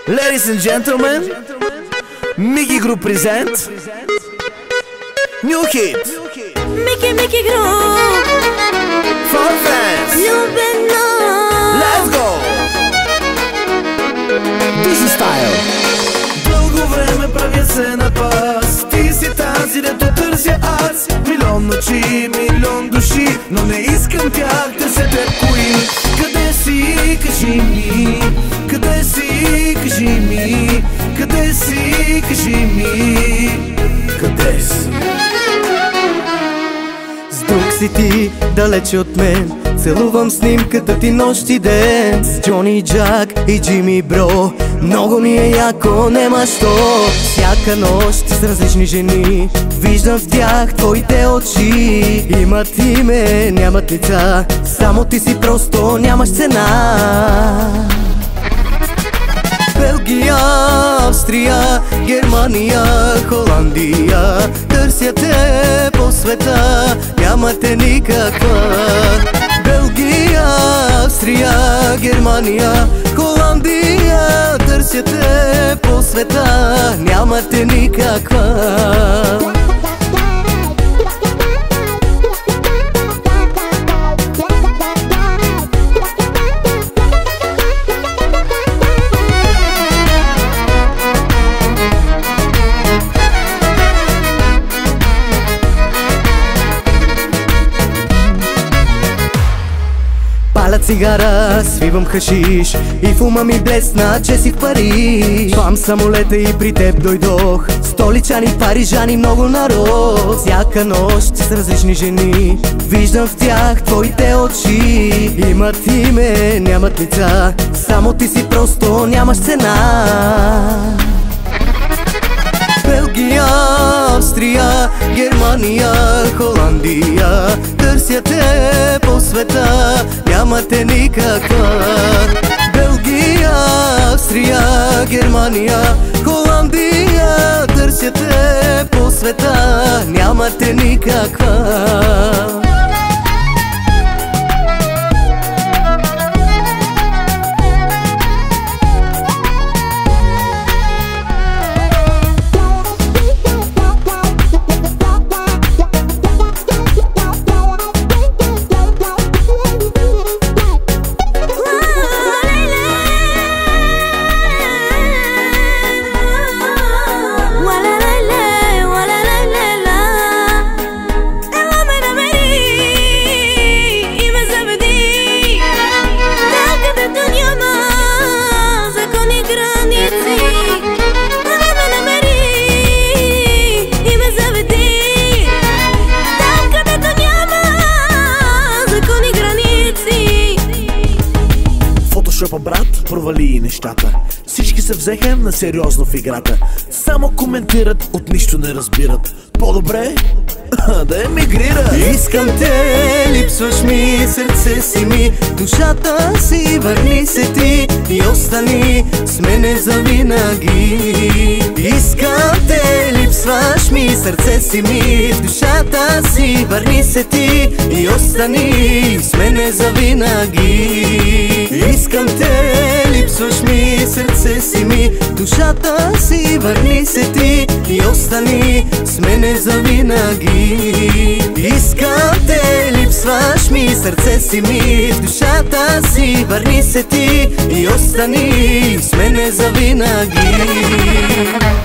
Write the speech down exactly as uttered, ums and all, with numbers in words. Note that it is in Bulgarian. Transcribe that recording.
Ladies and gentlemen, Mickey Group present new hit. Mickey Mickey Group For fans. Любено. Let's go. This is style. Дълго време правя се на пас. Ти си тази, дето търся аз. Милион очи, милион души, но не искам тях да се търкуим. Къде си, кажи ми? Къде си, кажи ми? Къде си, кажи ми? Къде си? С друг си ти, далече от мен. Целувам снимката ти нощ и ден. С Джони Джак и Джими Бро. Много ми е яко, нема що. Всяка нощ с различни жени виждам в тях твоите очи. Имат име, нямат лица. Само ти си просто нямаш цена. Белгия, Австрия, Германия, Холандия. Търся те по света, нямате никаква. Белгия, Австрия, Германия, Холандия. Търся те по света, нямате никаква. Паля цигара, свивам хашиш и в ума ми блесна, че си в Париж. Пам самолета и при теб дойдох. Столичани, парижани, много народ. Всяка нощ с различни жени виждам в тях твоите очи. Имат име, нямат лица. Само ти си просто нямаш цена. Белгия, Австрия, Германия, Холандия. Търся те по света, нямате никаква. Белгия, Австрия, Германия, Холандия. Търся те по света, нямате никаква. Шопа, брат, провали и нещата. Всички се взеха на сериозно в играта. Само коментират, от нищо не разбират. По-добре да емигрира. Искам те, липсваш ми, сърце си ми, душата си, върни се ти и остани с мене завинаги. Искам те, липсваш ми, сърце си ми, душата си, върни се ти и остани с мене завинаги. Искам те, липсваш ми, сърце си ми, душата си, върни се ти и остани с мене завинаги. Искам те, липсваш ми, сърце си ми, душата си, върни се ти и остани с мене завинаги.